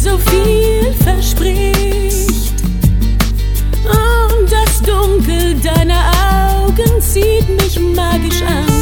so viel verspricht. Und das Dunkel deiner Augen zieht mich magisch an.